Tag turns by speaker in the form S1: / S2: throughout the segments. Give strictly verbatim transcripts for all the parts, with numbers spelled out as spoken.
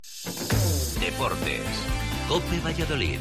S1: Deportes. COPE Valladolid.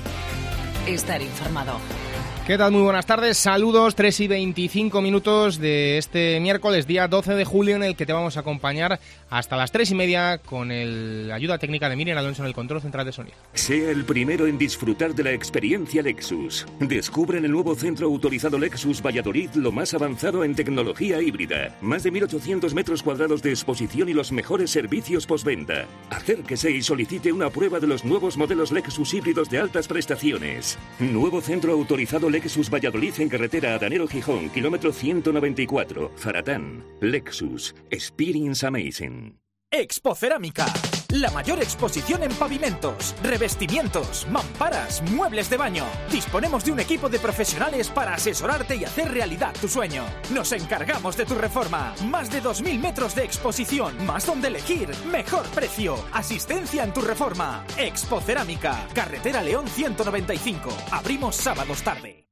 S2: Estar informado.
S3: ¿Qué tal? Muy buenas tardes, saludos, tres y veinticinco minutos de este miércoles, día doce de julio, en el que te vamos a acompañar hasta las tres y media con el, la ayuda técnica de Miriam Alonso en el control central de sonido.
S4: Sea el primero en disfrutar de la experiencia Lexus. Descubre en el nuevo centro autorizado Lexus Valladolid lo más avanzado en tecnología híbrida. Más de mil ochocientos metros cuadrados de exposición y los mejores servicios postventa. Acérquese y solicite una prueba de los nuevos modelos Lexus híbridos de altas prestaciones. Nuevo centro autorizado Lexus Valladolid en carretera Adanero Gijón, kilómetro ciento noventa y cuatro, Zaratán. Lexus. Experience amazing.
S5: Expocerámica, la mayor exposición en pavimentos, revestimientos, mamparas, muebles de baño. Disponemos de un equipo de profesionales para asesorarte y hacer realidad tu sueño. Nos encargamos de tu reforma. Más de dos mil metros de exposición, más donde elegir, mejor precio, asistencia en tu reforma. Expocerámica, carretera León ciento noventa y cinco. Abrimos sábados tarde.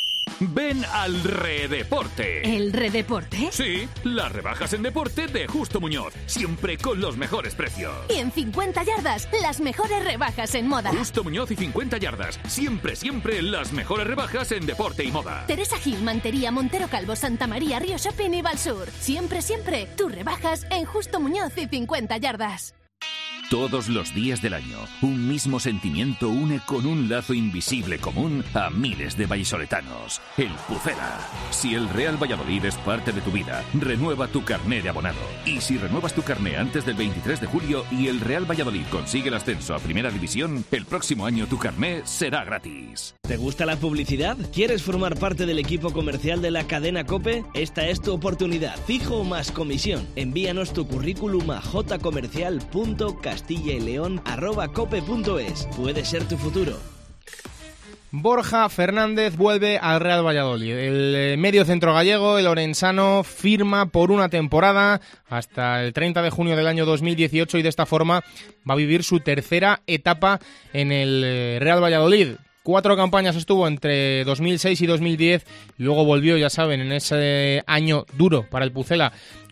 S6: Ven al Redeporte.
S2: ¿El Redeporte?
S6: Sí, las rebajas en deporte de Justo Muñoz, siempre con los mejores precios.
S7: Y en cincuenta yardas, las mejores rebajas en moda.
S6: Justo Muñoz y cincuenta yardas, siempre, siempre las mejores rebajas en deporte y moda.
S7: Teresa Gil, Mantería, Montero Calvo, Santa María, Río Shopping y Valsur. Siempre, siempre, tus rebajas en Justo Muñoz y cincuenta yardas.
S6: Todos los días del año, un mismo sentimiento une con un lazo invisible común a miles de vallisoletanos. El Pucela. Si el Real Valladolid es parte de tu vida, renueva tu carné de abonado. Y si renuevas tu carné antes del veintitrés de julio y el Real Valladolid consigue el ascenso a Primera División, el próximo año tu carné será gratis.
S8: ¿Te gusta la publicidad? ¿Quieres formar parte del equipo comercial de la cadena COPE? Esta es tu oportunidad. Fijo más comisión. Envíanos tu currículum a jcomercial punto castilla y león arroba cope punto es. Puede ser tu futuro.
S3: Borja Fernández vuelve al Real Valladolid. El medio centro gallego, el orensano, firma por una temporada hasta el treinta de junio del año dos mil dieciocho y de esta forma va a vivir su tercera etapa en el Real Valladolid. Cuatro campañas estuvo entre dos mil seis y dos mil diez, y luego volvió, ya saben, en ese año duro para el Pucela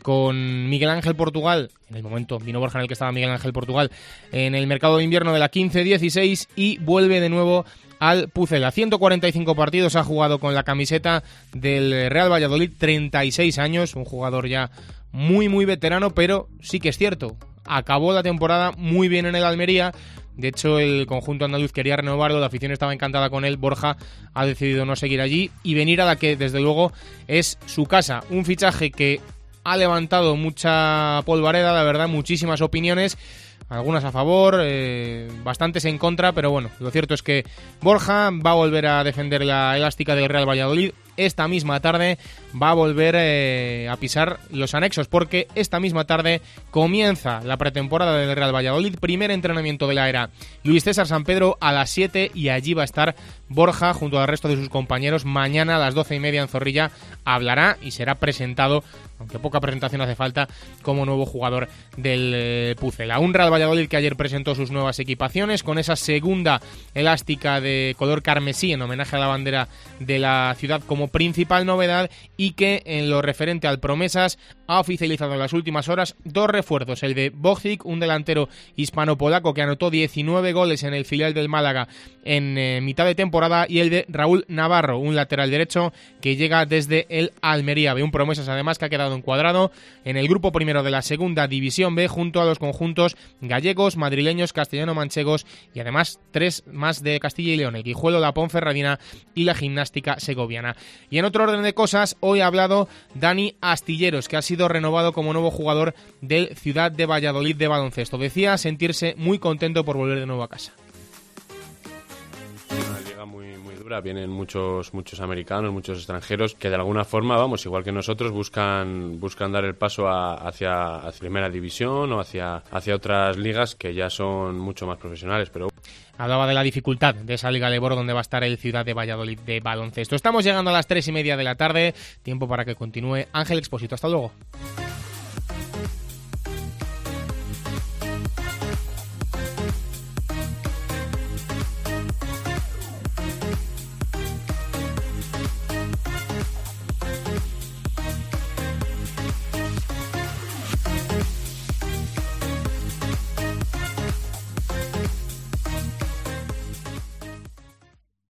S3: con Miguel Ángel Portugal, en el momento vino Borja en el que estaba Miguel Ángel Portugal, en el mercado de invierno de la quince dieciséis y vuelve de nuevo al Pucela. ciento cuarenta y cinco partidos ha jugado con la camiseta del Real Valladolid, treinta y seis años, un jugador ya muy muy veterano, pero sí que es cierto, acabó la temporada muy bien en el Almería. De hecho, el conjunto andaluz quería renovarlo, la afición estaba encantada con él. Borja ha decidido no seguir allí y venir a la que, desde luego, es su casa. Un fichaje que ha levantado mucha polvareda, la verdad, muchísimas opiniones, algunas a favor, eh, bastantes en contra, pero bueno, lo cierto es que Borja va a volver a defender la elástica del Real Valladolid. Esta misma tarde va a volver eh, a pisar los anexos, porque esta misma tarde comienza la pretemporada del Real Valladolid, primer entrenamiento de la era Luis César San Pedro a las siete, y allí va a estar Borja junto al resto de sus compañeros. Mañana a las doce y media en Zorrilla hablará y será presentado, aunque poca presentación hace falta, como nuevo jugador del eh, Pucela. Un Real Valladolid que ayer presentó sus nuevas equipaciones con esa segunda elástica de color carmesí en homenaje a la bandera de la ciudad como principal novedad, y que en lo referente al promesas ha oficializado en las últimas horas dos refuerzos: el de Bojic, un delantero hispano-polaco que anotó diecinueve goles en el filial del Málaga en eh, mitad de temporada, y el de Raúl Navarro, un lateral derecho que llega desde el Almería B. Un promesas además que ha quedado encuadrado en el grupo primero de la segunda división B junto a los conjuntos gallegos, madrileños, castellano-manchegos y además tres más de Castilla y León: el Guijuelo, la Ponferradina y la Gimnástica Segoviana. Y en otro orden de cosas, hoy ha hablado Dani Astilleros, que ha sido renovado como nuevo jugador del Ciudad de Valladolid de baloncesto. Decía sentirse muy contento por volver de nuevo a casa.
S9: Una liga muy, muy dura, vienen muchos muchos americanos, muchos extranjeros que de alguna forma, vamos, igual que nosotros, buscan buscan dar el paso a, hacia, hacia Primera División o hacia, hacia otras ligas que ya son mucho más profesionales, pero...
S3: Hablaba de la dificultad de esa Liga Leboro donde va a estar el Ciudad de Valladolid de baloncesto. Estamos llegando a las tres y media de la tarde, tiempo para que continúe Ángel Expósito. Hasta luego.